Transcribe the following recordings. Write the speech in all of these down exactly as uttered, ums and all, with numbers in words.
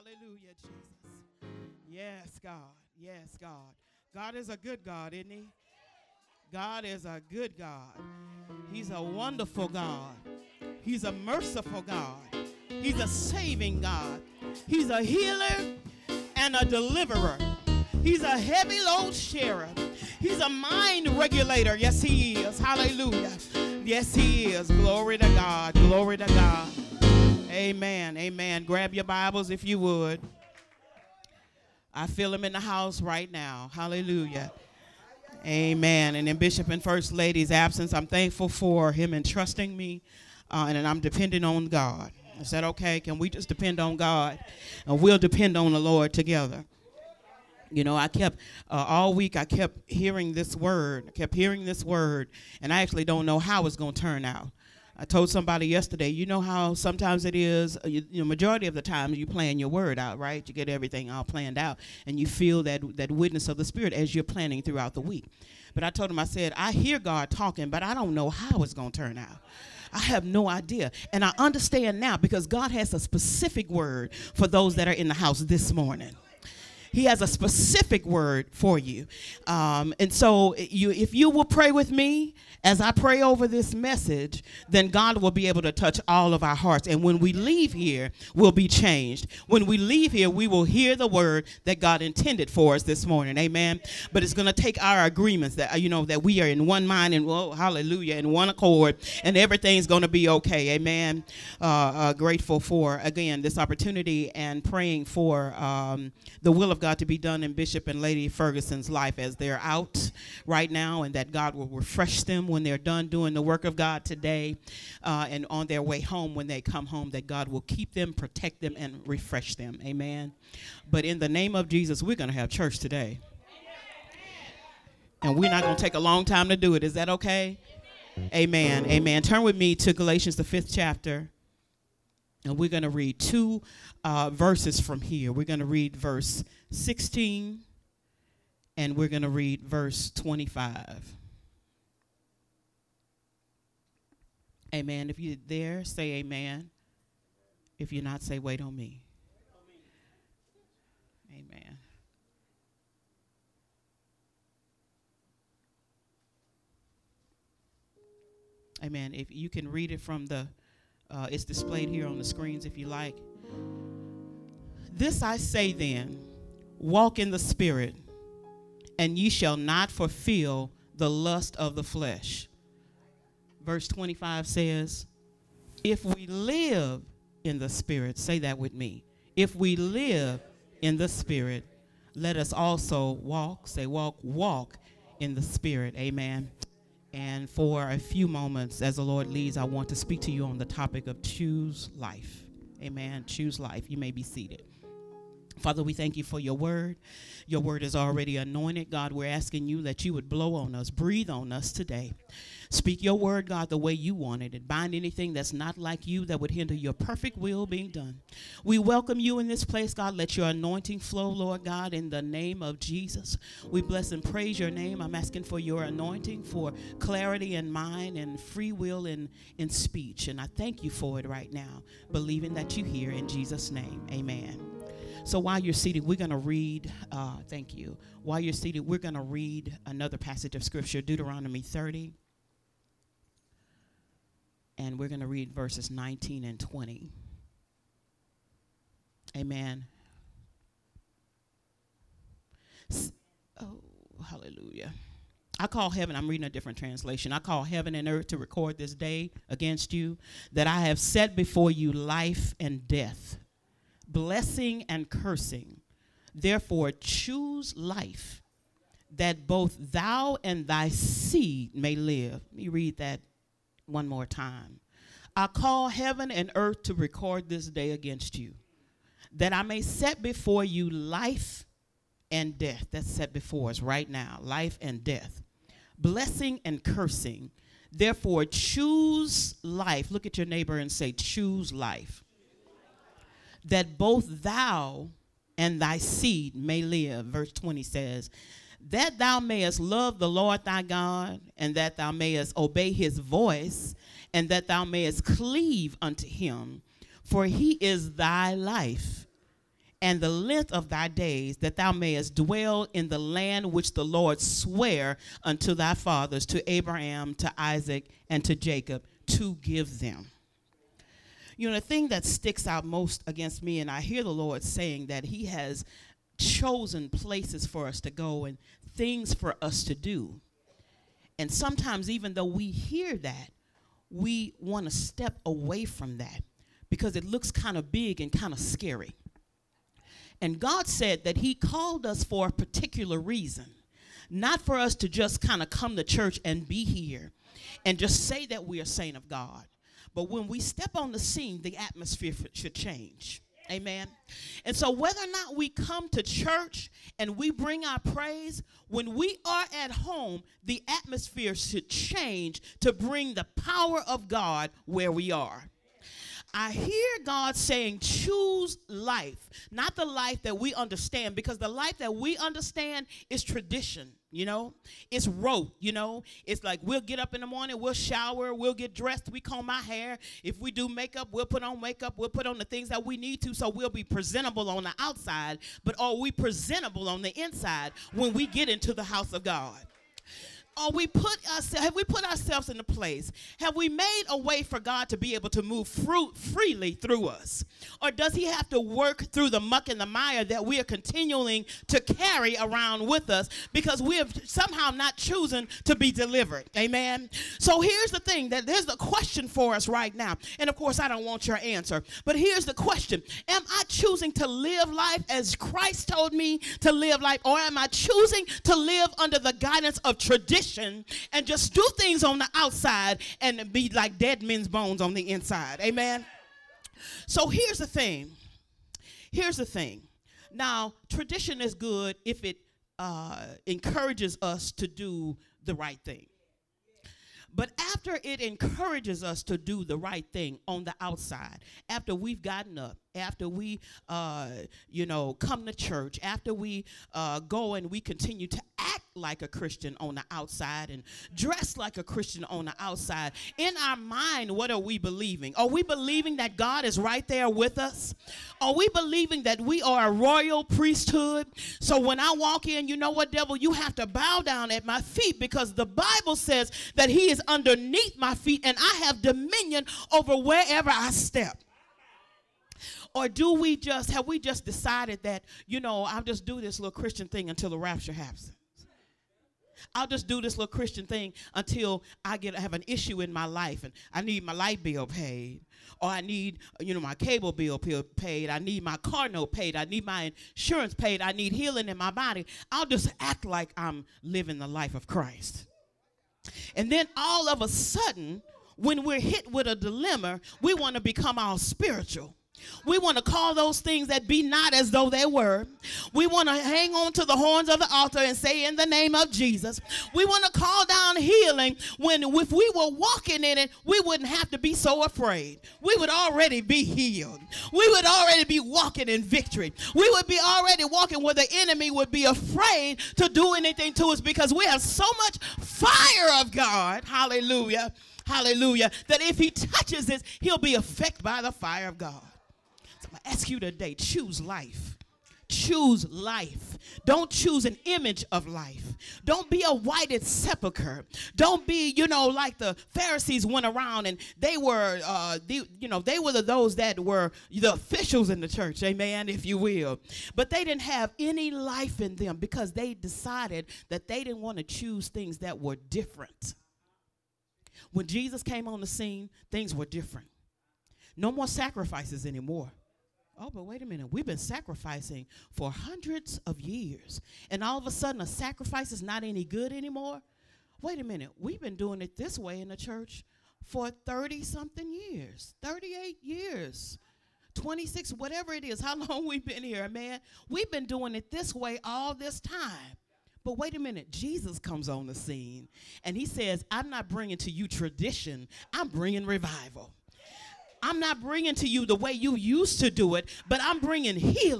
Hallelujah, Jesus. Yes, God. Yes, God. God is a good God, isn't he? God is a good God. He's a wonderful God. He's a merciful God. He's a saving God. He's a healer and a deliverer. He's a heavy load sharer. He's a mind regulator. Yes, he is. Hallelujah. Yes, he is. Glory to God. Glory to God. Amen. Amen. Grab your Bibles if you would. I feel him in the house right now. Hallelujah. Amen. And in Bishop and First Lady's absence, I'm thankful for him entrusting me, uh, and I'm depending on God. Is that okay? Can we just depend on God? And we'll depend on the Lord together. You know, I kept, uh, all week, I kept hearing this word. I kept hearing this word, and I actually don't know how it's going to turn out. I told somebody yesterday, you know how sometimes it is, uh, you, you know, majority of the time you plan your word out, right? You get everything all planned out, and you feel that that witness of the Spirit as you're planning throughout the week. But I told him, I said, I hear God talking, but I don't know how it's going to turn out. I have no idea. And I understand now because God has a specific word for those that are in the house this morning. He has a specific word for you. Um, and so you, if you will pray with me as I pray over this message, then God will be able to touch all of our hearts. And when we leave here, we'll be changed. When we leave here, we will hear the word that God intended for us this morning. Amen. But it's going to take our agreements that, you know, that we are in one mind and, oh, hallelujah, in one accord, and everything's going to be okay. Amen. Uh, uh, grateful for, again, this opportunity and praying for um, the will of God to be done in Bishop and Lady Ferguson's life as they're out right now, and that God will refresh them when they're done doing the work of God today, uh, and on their way home when they come home, that God will keep them, protect them, and refresh them. Amen. But in the name of Jesus, we're going to have church today. And we're not going to take a long time to do it. Is that okay? Amen. Amen. Turn with me to Galatians, the fifth chapter. And we're going to read two uh, verses from here. We're going to read verse sixteen, and we're going to read verse twenty-five. Amen. If you're there, say amen. If you're not, say wait on me. Amen. Amen. If you can read it from the Uh, it's displayed here on the screens if you like. This I say then, walk in the Spirit, and ye shall not fulfill the lust of the flesh. Verse twenty-five says, if we live in the Spirit, say that with me. If we live in the Spirit, let us also walk, say walk, walk in the Spirit. Amen. And for a few moments, as the Lord leads, I want to speak to you on the topic of choose life. Amen. Choose life. You may be seated. Father, we thank you for your word. Your word is already anointed. God, we're asking you that you would blow on us, breathe on us today. Speak your word, God, the way you wanted it. Bind anything that's not like you that would hinder your perfect will being done. We welcome you in this place, God. Let your anointing flow, Lord God, in the name of Jesus. We bless and praise your name. I'm asking for your anointing, for clarity in mind and free will in, in speech. And I thank you for it right now, believing that you hear in Jesus' name. Amen. So while you're seated, we're going to read, uh, thank you. While you're seated, we're going to read another passage of Scripture, Deuteronomy thirty. And we're going to read verses nineteen and twenty. Amen. S- oh, hallelujah. I call heaven, I'm reading a different translation. I call heaven and earth to record this day against you, that I have set before you life and death, blessing and cursing. Therefore choose life, that both thou and thy seed may live. Let me read that one more time. I call heaven and earth to record this day against you, that I may set before you life and death. That's set before us right now, life and death, blessing and cursing. Therefore choose life. Look at your neighbor and say, choose life, that both thou and thy seed may live. Verse twenty says, that thou mayest love the Lord thy God, and that thou mayest obey his voice, and that thou mayest cleave unto him, for he is thy life and the length of thy days, that thou mayest dwell in the land which the Lord sware unto thy fathers, to Abraham, to Isaac, and to Jacob, to give them. You know, the thing that sticks out most against me, and I hear the Lord saying that he has chosen places for us to go and things for us to do. And sometimes, even though we hear that, we want to step away from that because it looks kind of big and kind of scary. And God said that he called us for a particular reason, not for us to just kind of come to church and be here and just say that we are saints of God. But when we step on the scene, the atmosphere f- should change. Amen. And so whether or not we come to church and we bring our praise, when we are at home, the atmosphere should change to bring the power of God where we are. I hear God saying, choose life, not the life that we understand, because the life that we understand is tradition, you know, it's rote, you know, it's like we'll get up in the morning, we'll shower, we'll get dressed, we comb our hair. If we do makeup, we'll put on makeup, we'll put on the things that we need to, so we'll be presentable on the outside, but are we presentable on the inside when we get into the house of God? Or we put us, have we put ourselves in a place? Have we made a way for God to be able to move fruit freely through us? Or does he have to work through the muck and the mire that we are continuing to carry around with us because we have somehow not chosen to be delivered? Amen. So here's the thing, that there's the question for us right now. And of course, I don't want your answer, but here's the question. Am I choosing to live life as Christ told me to live life, or am I choosing to live under the guidance of tradition and just do things on the outside and be like dead men's bones on the inside? Amen. So here's the thing. Here's the thing. Now, tradition is good if it uh, encourages us to do the right thing. But after it encourages us to do the right thing on the outside, after we've gotten up, after we, uh, you know, come to church, after we uh, go and we continue to act like a Christian on the outside and dress like a Christian on the outside, in our mind, what are we believing? Are we believing that God is right there with us? Are we believing that we are a royal priesthood? So when I walk in, you know what, devil, you have to bow down at my feet because the Bible says that he is underneath my feet and I have dominion over wherever I step. Or do we just, have we just decided that, you know, I'll just do this little Christian thing until the rapture happens? I'll just do this little Christian thing until I get have an issue in my life and I need my light bill paid, or I need, you know, my cable bill paid, I need my car note paid, I need my insurance paid, I need healing in my body. I'll just act like I'm living the life of Christ. And then all of a sudden, when we're hit with a dilemma, we want to become all spiritual. We want to call those things that be not as though they were. We want to hang on to the horns of the altar and say, in the name of Jesus. We want to call down healing when if we were walking in it, we wouldn't have to be so afraid. We would already be healed. We would already be walking in victory. We would be already walking where the enemy would be afraid to do anything to us because we have so much fire of God. Hallelujah. Hallelujah. That if he touches this, he'll be affected by the fire of God. I ask you today, choose life. Choose life. Don't choose an image of life. Don't be a whited sepulcher. Don't be, you know, like the Pharisees went around and they were, uh, the, you know, they were the, those that were the officials in the church, amen, if you will. But they didn't have any life in them because they decided that they didn't want to choose things that were different. When Jesus came on the scene, things were different. No more sacrifices anymore. Oh, but wait a minute. We've been sacrificing for hundreds of years. And all of a sudden, a sacrifice is not any good anymore? Wait a minute. We've been doing it this way in the church for thirty-something years, thirty-eight years, twenty-six, whatever it is, how long we've been here, man. We've been doing it this way all this time. But wait a minute. Jesus comes on the scene, and he says, I'm not bringing to you tradition. I'm bringing revival. I'm not bringing to you the way you used to do it, but I'm bringing healing.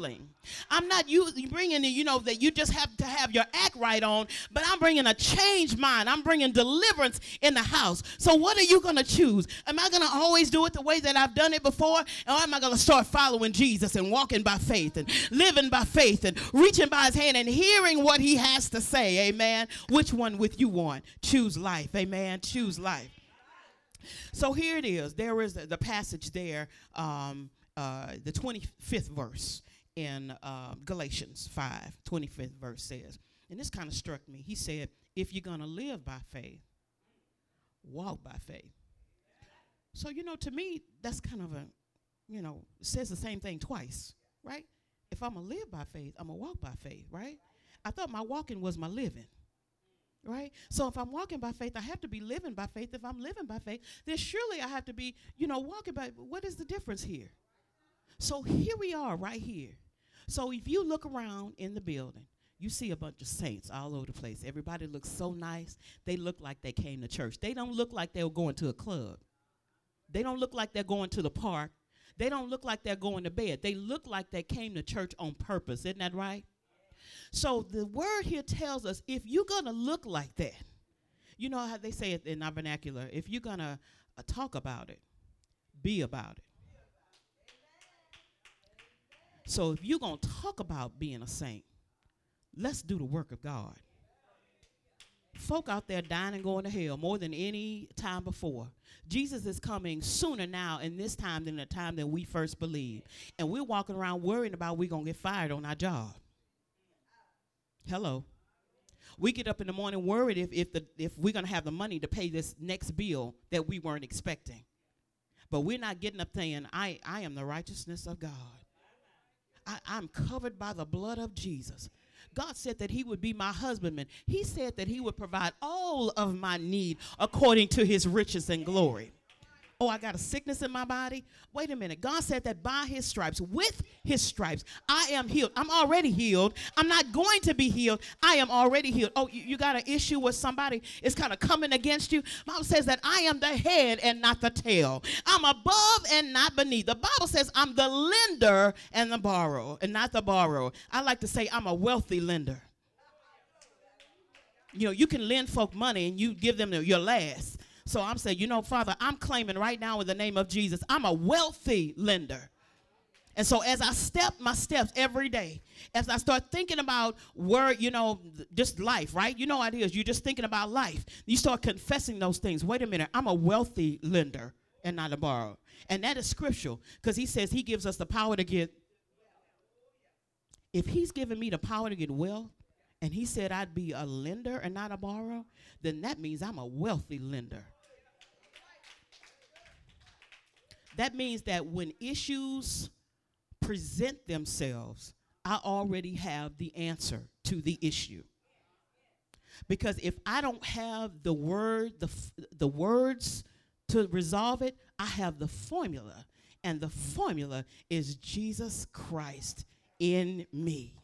I'm not you bringing, you know, that you just have to have your act right on, but I'm bringing a changed mind. I'm bringing deliverance in the house. So what are you going to choose? Am I going to always do it the way that I've done it before? Or am I going to start following Jesus and walking by faith and living by faith and reaching by his hand and hearing what he has to say? Amen. Which one would you want? Choose life. Amen. Choose life. So here it is. There is the passage there, um, uh, the twenty-fifth verse. In uh, Galatians five, twenty-fifth verse says, and this kind of struck me. He said, if you're going to live by faith, walk by faith. So, you know, to me, that's kind of a, you know, says the same thing twice, right? If I'm going to live by faith, I'm going to walk by faith, right? I thought my walking was my living, right? So if I'm walking by faith, I have to be living by faith. If I'm living by faith, then surely I have to be, you know, walking by. What is the difference here? So here we are right here. So if you look around in the building, you see a bunch of saints all over the place. Everybody looks so nice. They look like they came to church. They don't look like they were going to a club. They don't look like they're going to the park. They don't look like they're going to bed. They look like they came to church on purpose. Isn't that right? So the word here tells us if you're going to look like that, you know how they say it in our vernacular, if you're going to uh, talk about it, be about it. So if you're going to talk about being a saint, let's do the work of God. Folk out there dying and going to hell more than any time before. Jesus is coming sooner now in this time than the time that we first believed. And we're walking around worrying about we're going to get fired on our job. Hello. We get up in the morning worried if, if, the, if we're going to have the money to pay this next bill that we weren't expecting. But we're not getting up saying, I, I am the righteousness of God. I, I'm covered by the blood of Jesus. God said that he would be my husbandman. He said that he would provide all of my need according to his riches and glory. Oh, I got a sickness in my body. Wait a minute. God said that by his stripes, with his stripes, I am healed. I'm already healed. I'm not going to be healed. I am already healed. Oh, you, you got an issue with somebody is kind of coming against you. Bible says that I am the head and not the tail. I'm above and not beneath. The Bible says I'm the lender and the borrower and not the borrower. I like to say I'm a wealthy lender. You know, you can lend folk money and you give them your last. So I'm saying, you know, Father, I'm claiming right now in the name of Jesus, I'm a wealthy lender. And so as I step my steps every day, as I start thinking about word, you know, just life, right? You know what it is. You're just thinking about life. You start confessing those things. Wait a minute. I'm a wealthy lender and not a borrower. And that is scriptural because he says he gives us the power to get. If he's given me the power to get wealth, and he said I'd be a lender and not a borrower, then that means I'm a wealthy lender. That means that when issues present themselves, I already have the answer to the issue. Because if I don't have the word, the, f- the words to resolve it, I have the formula. And the formula is Jesus Christ in me.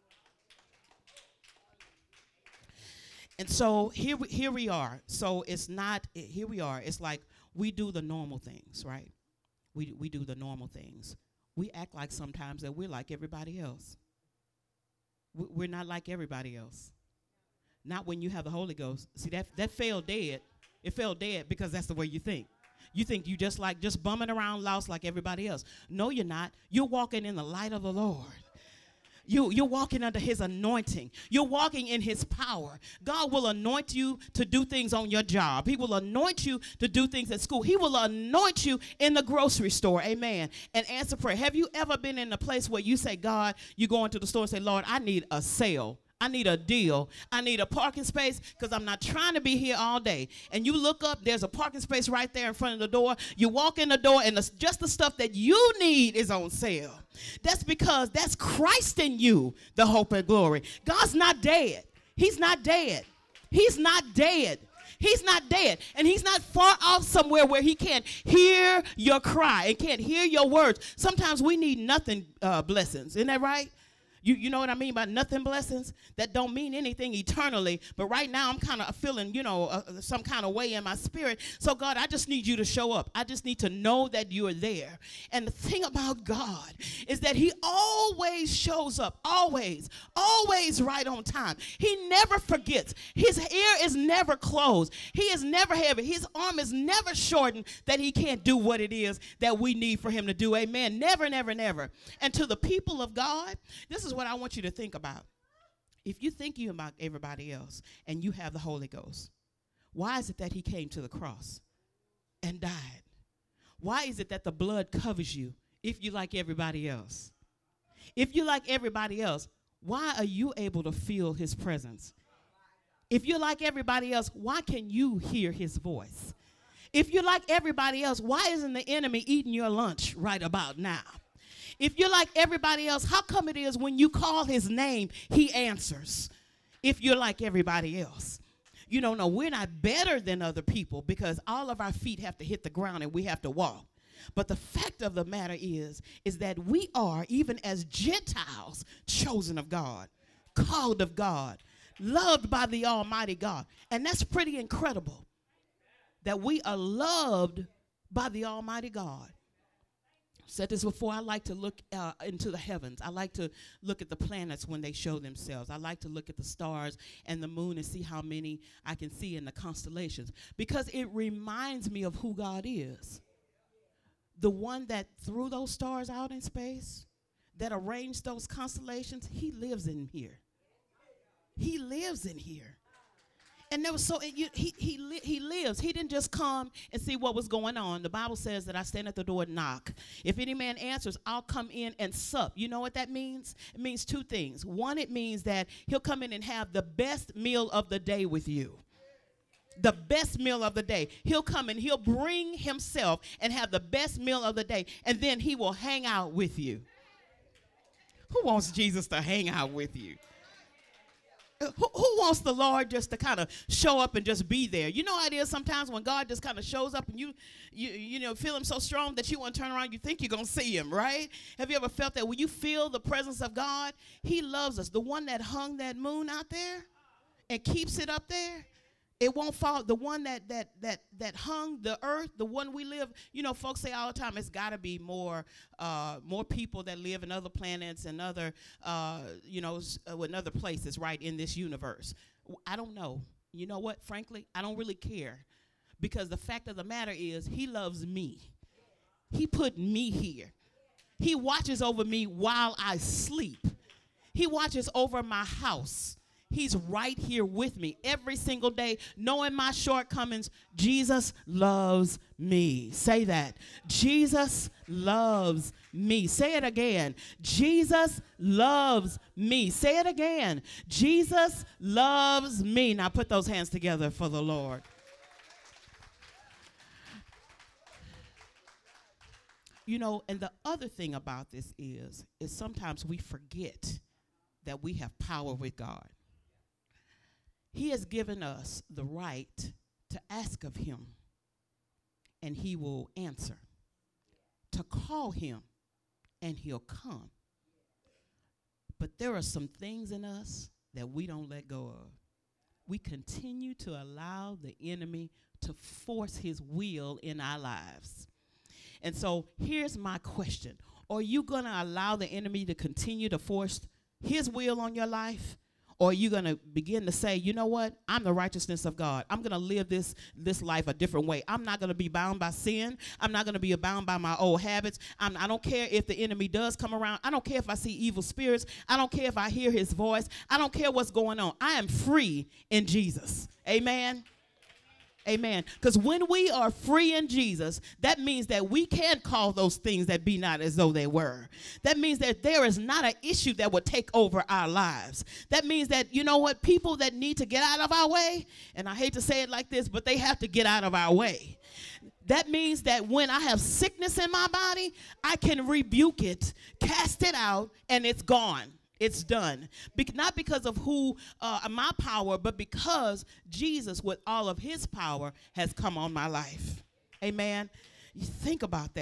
And so here we, here we are. So it's not, here we are. It's like we do the normal things, right? We we do the normal things. We act like sometimes that we're like everybody else. We, we're not like everybody else. Not when you have the Holy Ghost. See, that, that fell dead. It fell dead because that's the way you think. You think you just like just bumming around lost like everybody else. No, you're not. You're walking in the light of the Lord. You, you're walking under his anointing. You're walking in his power. God will anoint you to do things on your job. He will anoint you to do things at school. He will anoint you in the grocery store. Amen. And answer prayer. Have you ever been in a place where you say, God, you go into the store and say, Lord, I need a sale. I need a deal. I need a parking space because I'm not trying to be here all day. And you look up, there's a parking space right there in front of the door. You walk in the door and the, just the stuff that you need is on sale. That's because that's Christ in you, the hope and glory. God's not dead. He's not dead. He's not dead. He's not dead. And he's not far off somewhere where he can't hear your cry and can't hear your words. Sometimes we need nothing uh, blessings. Isn't that right? You, you know what I mean by nothing blessings? That don't mean anything eternally. But right now I'm kind of feeling, you know, uh, some kind of way in my spirit. So, God, I just need you to show up. I just need to know that you are there. And the thing about God is that he always shows up, always, always right on time. He never forgets. His ear is never closed. He is never heavy. His arm is never shortened that he can't do what it is that we need for him to do. Amen. Never, never, never. And to the people of God, this is what I want you to think about. If you think you about everybody else and you have the Holy Ghost, why is it that he came to the cross and died? Why is it that the blood covers you if you like everybody else? If you like everybody else, why are you able to feel his presence? If you're like everybody else, why can you hear his voice? If you're like everybody else, why isn't the enemy eating your lunch right about now? If you're like everybody else, how come it is when you call his name, he answers? If you're like everybody else. You don't know, we're not better than other people because all of our feet have to hit the ground and we have to walk. But the fact of the matter is, is that we are, even as Gentiles, chosen of God, called of God, loved by the Almighty God. And that's pretty incredible that we are loved by the Almighty God. I've said this before, I like to look uh, into the heavens. I like to look at the planets when they show themselves. I like to look at the stars and the moon and see how many I can see in the constellations because it reminds me of who God is. The one that threw those stars out in space, that arranged those constellations, he lives in here. He lives in here. And there was so you, he he li- he lives. He didn't just come and see what was going on. The Bible says that I stand at the door and knock. If any man answers, I'll come in and sup. You know what that means? It means two things. One, it means that he'll come in and have the best meal of the day with you. The best meal of the day. He'll come and he'll bring himself and have the best meal of the day. And then he will hang out with you. Who wants Jesus to hang out with you? Who, who wants the Lord just to kind of show up and just be there? You know how it is sometimes when God just kind of shows up and you, you, you know, feel him so strong that you want to turn around, you think you're going to see him, right? Have you ever felt that when you feel the presence of God, he loves us. The one that hung that moon out there and keeps it up there, it won't fall. The one that that that that hung the earth, the one we live, you know, folks say all the time, it's got to be more uh, more people that live in other planets and other, uh, you know, uh, in other places, right, in this universe. I don't know. You know what? Frankly, I don't really care because the fact of the matter is he loves me. He put me here. He watches over me while I sleep. He watches over my house. He's right here with me every single day, knowing my shortcomings. Jesus loves me. Say that. Jesus loves me. Say it again. Jesus loves me. Say it again. Jesus loves me. Now put those hands together for the Lord. You know, and the other thing about this is, is sometimes we forget that we have power with God. He has given us the right to ask of him, and he will answer. To call him, and he'll come. But there are some things in us that we don't let go of. We continue to allow the enemy to force his will in our lives. And so here's my question. Are you going to allow the enemy to continue to force his will on your life? Or are you going to begin to say, you know what? I'm the righteousness of God. I'm going to live this, this life a different way. I'm not going to be bound by sin. I'm not going to be bound by my old habits. I'm, I don't care if the enemy does come around. I don't care if I see evil spirits. I don't care if I hear his voice. I don't care what's going on. I am free in Jesus. Amen. Amen. Because when we are free in Jesus, that means that we can call those things that be not as though they were. That means that there is not an issue that would take over our lives. That means that, you know what, people that need to get out of our way, and I hate to say it like this, but they have to get out of our way. That means that when I have sickness in my body, I can rebuke it, cast it out, and it's gone. It's done. Be- not because of who uh, my power, but because Jesus, with all of his power, has come on my life. Amen. You think about that.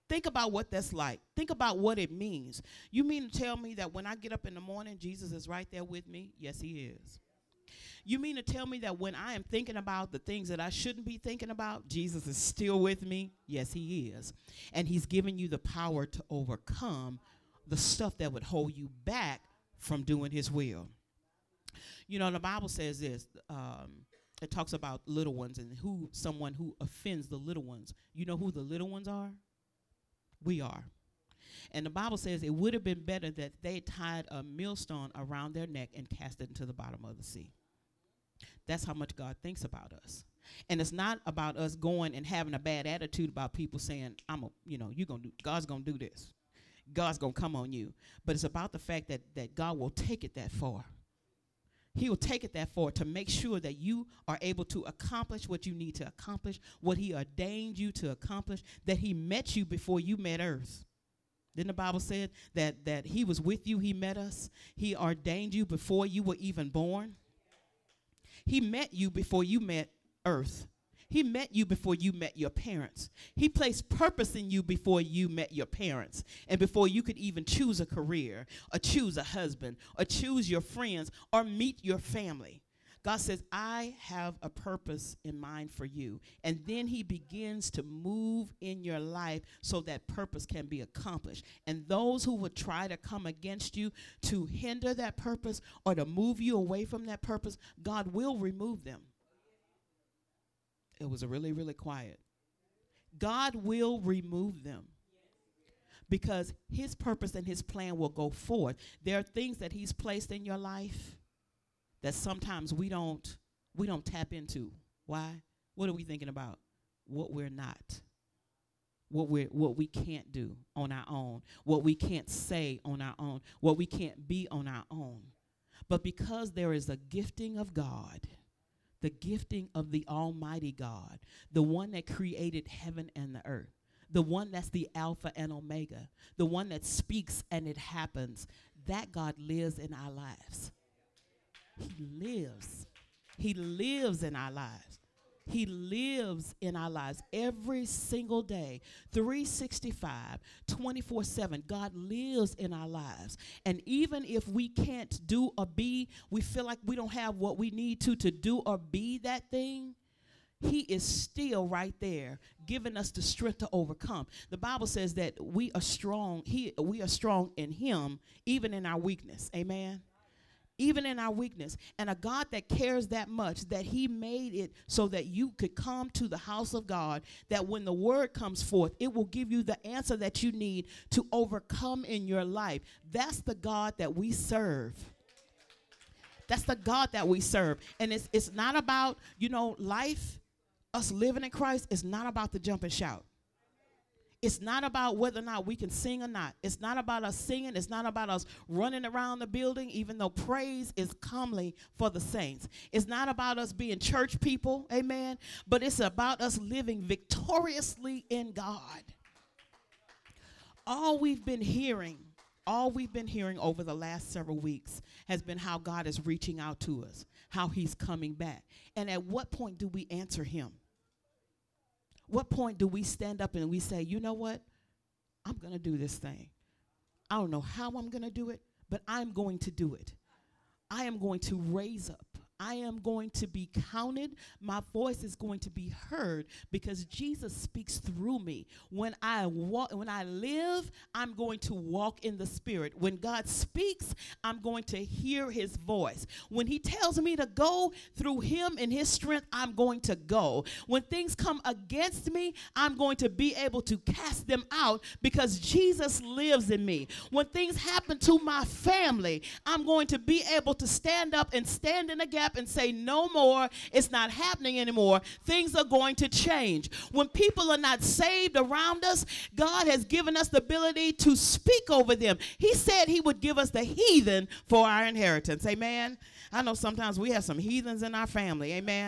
Think about what that's like. Think about what it means. You mean to tell me that when I get up in the morning, Jesus is right there with me? Yes, he is. You mean to tell me that when I am thinking about the things that I shouldn't be thinking about, Jesus is still with me? Yes, he is. And he's giving you the power to overcome the stuff that would hold you back from doing his will. You know, the Bible says this. Um, it talks about little ones and who someone who offends the little ones. You know who the little ones are? We are. And the Bible says it would have been better that they tied a millstone around their neck and cast it into the bottom of the sea. That's how much God thinks about us. And it's not about us going and having a bad attitude about people saying, I'm a, you know, you're going to do, God's going to do this. God's going to come on you. But it's about the fact that, that God will take it that far. He will take it that far to make sure that you are able to accomplish what you need to accomplish, what he ordained you to accomplish, that he met you before you met earth. Didn't the Bible say that, that he was with you, he met us? He ordained you before you were even born. He met you before you met earth. He met you before you met your parents. He placed purpose in you before you met your parents and before you could even choose a career or choose a husband or choose your friends or meet your family. God says, I have a purpose in mind for you. And then he begins to move in your life so that purpose can be accomplished. And those who would try to come against you to hinder that purpose or to move you away from that purpose, God will remove them. It was a really, really quiet. God will remove them because his purpose and his plan will go forth. There are things that he's placed in your life that sometimes we don't we don't tap into. Why? What are we thinking about? What we're not. What we what we can't do on our own. What we can't say on our own. What we can't be on our own. But because there is a gifting of God, the gifting of the Almighty God, the one that created heaven and the earth, the one that's the Alpha and Omega, the one that speaks and it happens, that God lives in our lives. He lives. He lives in our lives. He lives in our lives every single day, three sixty-five, twenty-four seven. God lives in our lives. And even if we can't do or be, we feel like we don't have what we need to to do or be that thing, he is still right there giving us the strength to overcome. The Bible says that we are strong. He, we are strong in him, even in our weakness. Amen. Even in our weakness. And a God that cares that much that he made it so that you could come to the house of God, that when the word comes forth, it will give you the answer that you need to overcome in your life. That's the God that we serve. That's the God that we serve. And it's it's not about, you know, life, us living in Christ, it's not about the jump and shout. It's not about whether or not we can sing or not. It's not about us singing. It's not about us running around the building, even though praise is comely for the saints. It's not about us being church people, amen, but it's about us living victoriously in God. All we've been hearing, all we've been hearing over the last several weeks has been how God is reaching out to us, how he's coming back. And at what point do we answer him? What point do we stand up and we say, you know what? I'm going to do this thing. I don't know how I'm going to do it, but I'm going to do it. I am going to raise up. I am going to be counted. My voice is going to be heard because Jesus speaks through me. When I walk, when I live, I'm going to walk in the Spirit. When God speaks, I'm going to hear his voice. When he tells me to go through him and his strength, I'm going to go. When things come against me, I'm going to be able to cast them out because Jesus lives in me. When things happen to my family, I'm going to be able to stand up and stand in the gap and say no more. It's not happening anymore. Things are going to change. When people are not saved around us, God has given us the ability to speak over them. He said he would give us the heathen for our inheritance. Amen. I know sometimes we have some heathens in our family. Amen.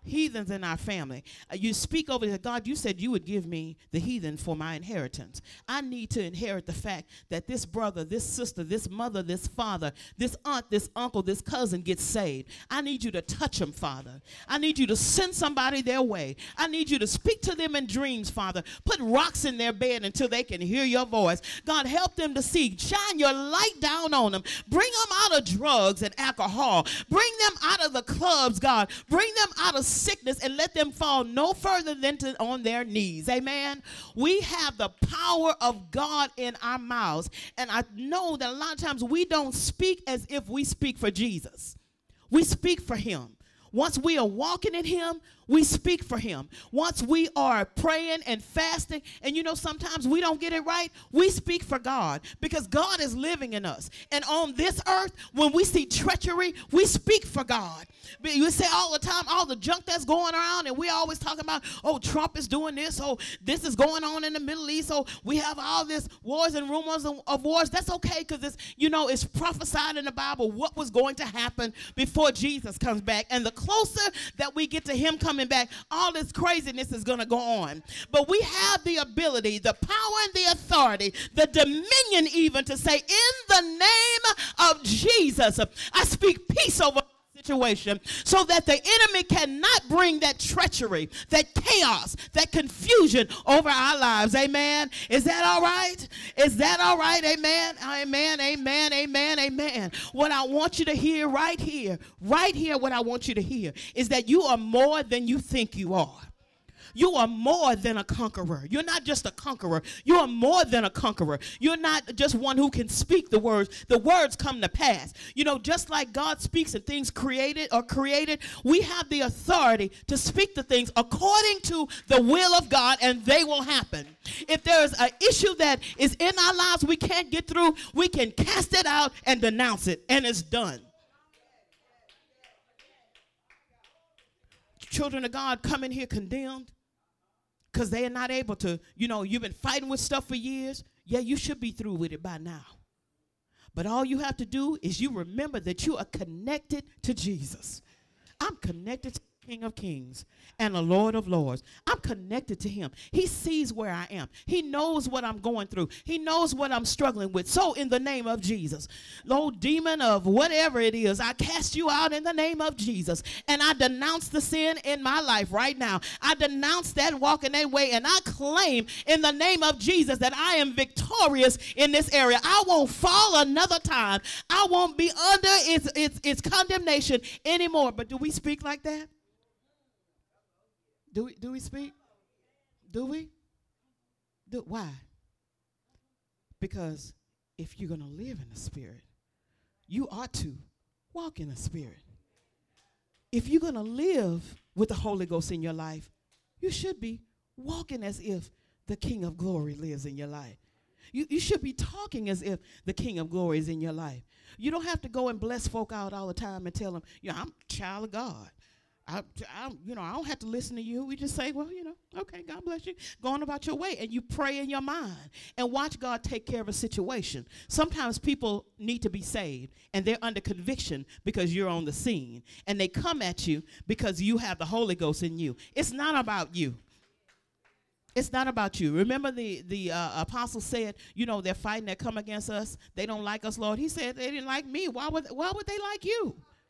heathens in our family. Uh, you speak over that, God, you said you would give me the heathen for my inheritance. I need to inherit the fact that this brother, this sister, this mother, this father, this aunt, this uncle, this cousin gets saved. I need you to touch them, Father. I need you to send somebody their way. I need you to speak to them in dreams, Father. Put rocks in their bed until they can hear your voice. God, help them to see. Shine your light down on them. Bring them out of drugs and alcohol. Bring them out of the clubs, God. Bring them out of sickness and let them fall no further than to on their knees. Amen. We have the power of God in our mouths. And I know that a lot of times we don't speak as if we speak for Jesus. We speak for him. Once we are walking in him, we speak for him. Once we are praying and fasting, and you know, sometimes we don't get it right, we speak for God because God is living in us. And on this earth, when we see treachery, we speak for God. But you say all the time, all the junk that's going around, and we always talking about, oh, Trump is doing this, oh, this is going on in the Middle East, oh, we have all this wars and rumors of, of wars. That's okay because it's, you know, it's prophesied in the Bible what was going to happen before Jesus comes back. And the closer that we get to him coming back, all this craziness is going to go on. But we have the ability, the power and the authority, the dominion even to say, in the name of Jesus, I speak peace over situation so that the enemy cannot bring that treachery, that chaos, that confusion over our lives. Amen. Is that all right? Is that all right? Amen. Amen. Amen. Amen. Amen. What I want you to hear right here, right here, what I want you to hear is that you are more than you think you are. You are more than a conqueror. You're not just a conqueror. You are more than a conqueror. You're not just one who can speak the words. The words come to pass. You know, just like God speaks and things created or created, we have the authority to speak the things according to the will of God, and they will happen. If there is an issue that is in our lives we can't get through, we can cast it out and denounce it, and it's done. Children of God come in here condemned because they are not able to, you know, you've been fighting with stuff for years. Yeah, you should be through with it by now. But all you have to do is you remember that you are connected to Jesus. I'm connected to the King of Kings and the Lord of Lords. I'm connected to him. He sees where I am. He knows what I'm going through. He knows what I'm struggling with. So in the name of Jesus, Lord, demon of whatever it is, I cast you out in the name of Jesus. And I denounce the sin in my life right now. I denounce that walking that way, and I claim in the name of Jesus that I am victorious in this area. I won't fall another time. I won't be under its, its, its condemnation anymore. But do we speak like that? Do we, do we speak? Do we? Do, why? Because if you're going to live in the Spirit, you ought to walk in the Spirit. If you're going to live with the Holy Ghost in your life, you should be walking as if the King of Glory lives in your life. You, you should be talking as if the King of Glory is in your life. You don't have to go and bless folk out all the time and tell them, you know, I'm a child of God. I, I, you know, I don't have to listen to you. We just say, well, you know, okay, God bless you. Go on about your way. And you pray in your mind and watch God take care of a situation. Sometimes people need to be saved, and they're under conviction because you're on the scene. And they come at you because you have the Holy Ghost in you. It's not about you. It's not about you. Remember the, the uh, apostle said, you know, they're fighting, they come against us. They don't like us, Lord. He said they didn't like me. Why would, why would they like you?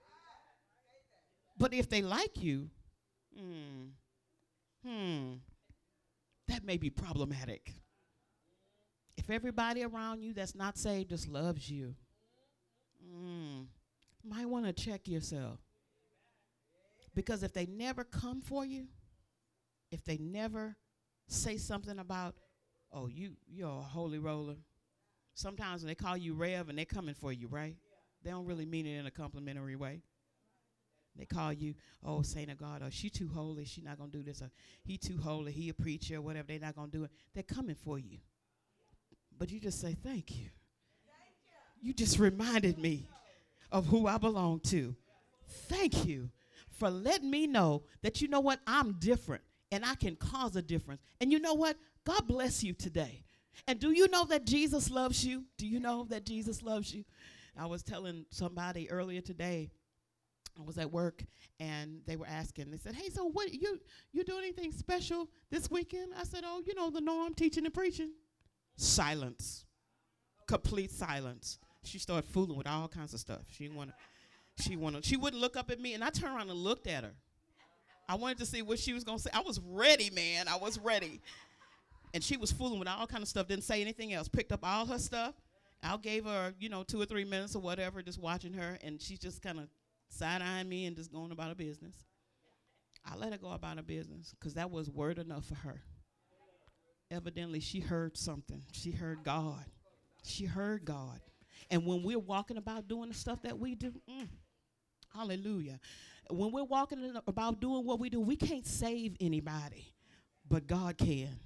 But if they like you, hmm, hmm, that may be problematic. If everybody around you that's not saved just loves you, hmm, might want to check yourself. Because if they never come for you, if they never say something about, oh, you, you're a holy roller. Sometimes when they call you Rev and they're coming for you, right? They don't really mean it in a complimentary way. They call you, oh, saint of God, or she too holy, she not going to do this, or he too holy, he a preacher, or whatever, they not going to do it. They're coming for you. But you just say, thank you. Thank you. You just reminded me of who I belong to. Thank you for letting me know that, you know what, I'm different, and I can cause a difference. And you know what? God bless you today. And do you know that Jesus loves you? Do you know that Jesus loves you? I was telling somebody earlier today, I was at work, and they were asking. They said, "Hey, so what you you doing anything special this weekend?" I said, "Oh, you know the norm, teaching and preaching." Silence, complete silence. She started fooling with all kinds of stuff. She wanted, she wanted, she wouldn't look up at me, and I turned around and looked at her. I wanted to see what she was gonna say. I was ready, man. I was ready, and she was fooling with all kinds of stuff. Didn't say anything else. Picked up all her stuff. I gave her, you know, two or three minutes or whatever, just watching her, and she's just kind of side-eyeing me and just going about her business. I let her go about her business because that was word enough for her. Evidently, she heard something. She heard God. She heard God. And when we're walking about doing the stuff that we do, mm, hallelujah. When we're walking about doing what we do, we can't save anybody, but God can.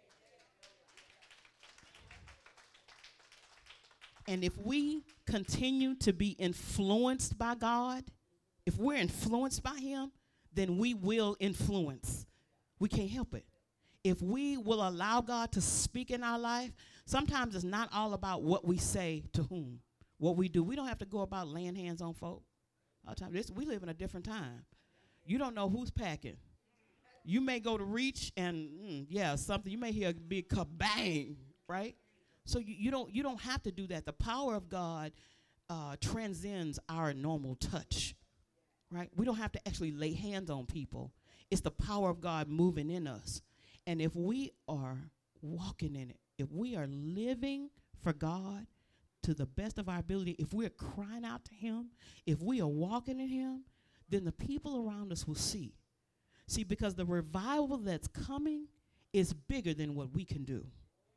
And if we continue to be influenced by God, if we're influenced by him, then we will influence. We can't help it. If we will allow God to speak in our life, sometimes it's not all about what we say to whom, what we do. We don't have to go about laying hands on folk. All the time. This, we live in a different time. You don't know who's packing. You may go to reach and, mm, yeah, something. You may hear a big kabang, right? So you, you don't you don't have to do that. The power of God uh, transcends our normal touch, right? We don't have to actually lay hands on people. It's the power of God moving in us. And if we are walking in it, if we are living for God to the best of our ability, if we're crying out to him, if we are walking in him, then the people around us will see. See, because the revival that's coming is bigger than what we can do.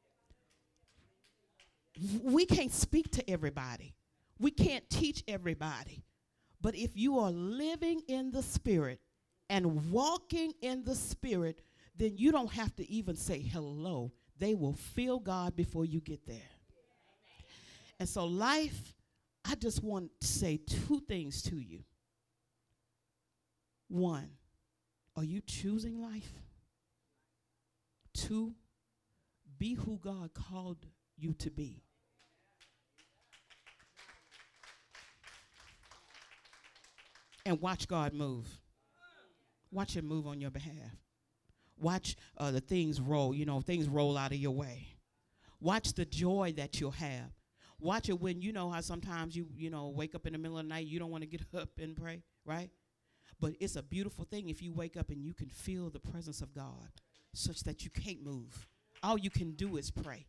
We can't speak to everybody. We can't teach everybody. But if you are living in the Spirit and walking in the Spirit, then you don't have to even say hello. They will feel God before you get there. And so life, I just want to say two things to you. One, are you choosing life? Two, be who God called you to be. And watch God move. Watch him move on your behalf. Watch uh, the things roll, you know, things roll out of your way. Watch the joy that you'll have. Watch it when, you know, how sometimes you, you know, wake up in the middle of the night, you don't want to get up and pray, right? But it's a beautiful thing if you wake up and you can feel the presence of God such that you can't move. All you can do is pray.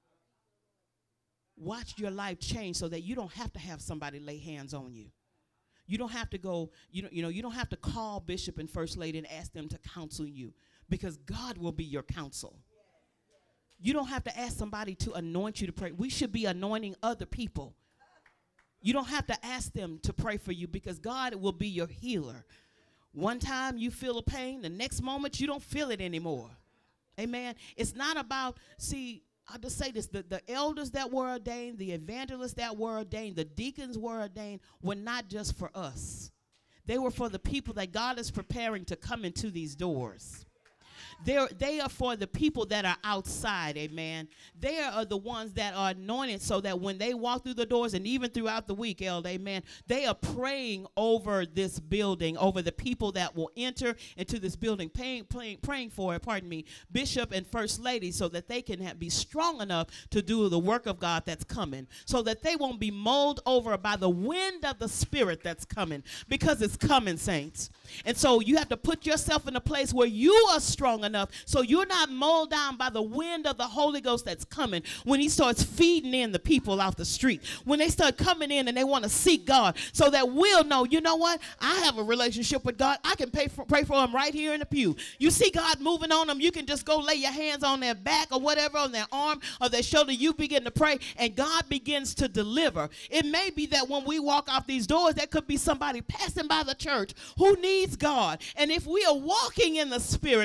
Watch your life change so that you don't have to have somebody lay hands on you. You don't have to go, you know, you know, you don't have to call Bishop and First Lady and ask them to counsel you, because God will be your counsel. You don't have to ask somebody to anoint you to pray. We should be anointing other people. You don't have to ask them to pray for you, because God will be your healer. One time you feel a pain, the next moment you don't feel it anymore. Amen. It's not about, see, I'll just say this, the, the elders that were ordained, the evangelists that were ordained, the deacons were ordained, were not just for us. They were for the people that God is preparing to come into these doors. They're, they are for the people that are outside, amen. They are the ones that are anointed so that when they walk through the doors, and even throughout the week, elder, amen, they are praying over this building, over the people that will enter into this building, praying, praying, praying for, pardon me, Bishop and First Lady, so that they can have, be strong enough to do the work of God that's coming, so that they won't be mulled over by the wind of the Spirit that's coming, because it's coming, saints. And so you have to put yourself in a place where you are strong enough so you're not mulled down by the wind of the Holy Ghost that's coming when he starts feeding in the people off the street, when they start coming in and they want to seek God, so that we'll know, you know what, I have a relationship with God. I can pay for, pray for them right here in the pew. You see God moving on them, you can just go lay your hands on their back or whatever, on their arm or their shoulder. You begin to pray and God begins to deliver. It may be that when we walk off these doors, there could be somebody passing by the church who needs God. And if we are walking in the Spirit, we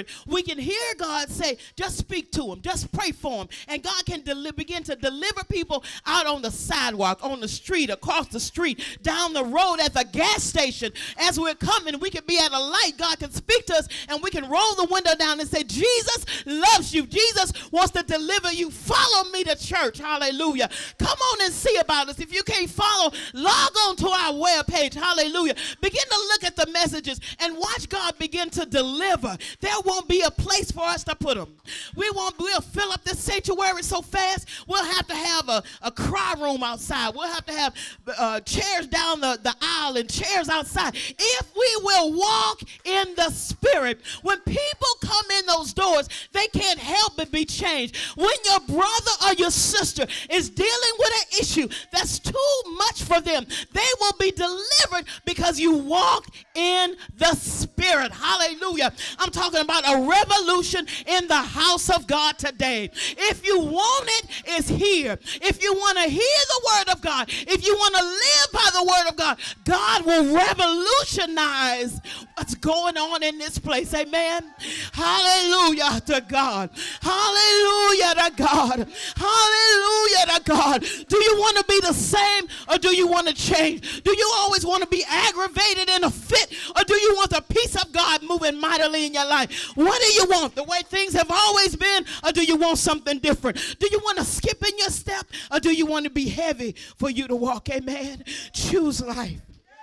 can hear God say, just speak to them, just pray for them. And God can deli- begin to deliver people out on the sidewalk, on the street, across the street, down the road, at the gas station. As we're coming, we can be at a light. God can speak to us, and we can roll the window down and say, Jesus loves you. Jesus wants to deliver you. Follow me to church. Hallelujah. Come on and see about us. If you can't follow, log on to our webpage. Hallelujah. Begin to look at the messages and watch God begin to deliver. There won't be a place for us to put them. We won't, we'll fill up this sanctuary so fast, we'll have to have a, a cry room outside. We'll have to have uh, chairs down the, the aisle and chairs outside. If we will walk in the Spirit, when people come in those doors, they can't help but be changed. When your brother or your sister is dealing with an issue that's too much for them, they will be delivered because you walk in the Spirit. Hallelujah. I'm talking about a revolution in the house of God today. If you want it, it's here. If you want to hear the word of God, if you want to live by the word of God, God will revolutionize what's going on in this place. Amen. Hallelujah to God. Hallelujah to God. Hallelujah to God. Do you want to be the same, or do you want to change? Do you always want to be aggravated in a fit, or do you want the peace of God moving mightily in your life? What do you want? The way things have always been, or do you want something different? Do you want to skip in your step, or do you want to be heavy for you to walk? Amen. Choose life.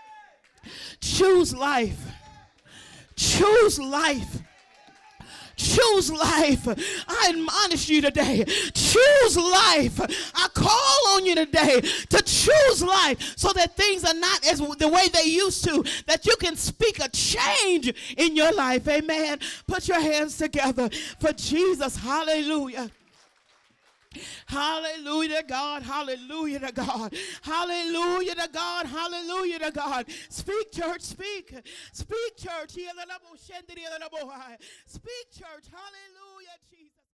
Choose life. Choose life. Choose life. I admonish you today. Choose life. I call on you today to choose life so that things are not as the way they used to, that you can speak a change in your life. Amen. Put your hands together for Jesus. Hallelujah. Hallelujah to God. Hallelujah to God. Hallelujah to God. Hallelujah to God. Speak, church. Speak. Speak, church. Speak, church. Hallelujah.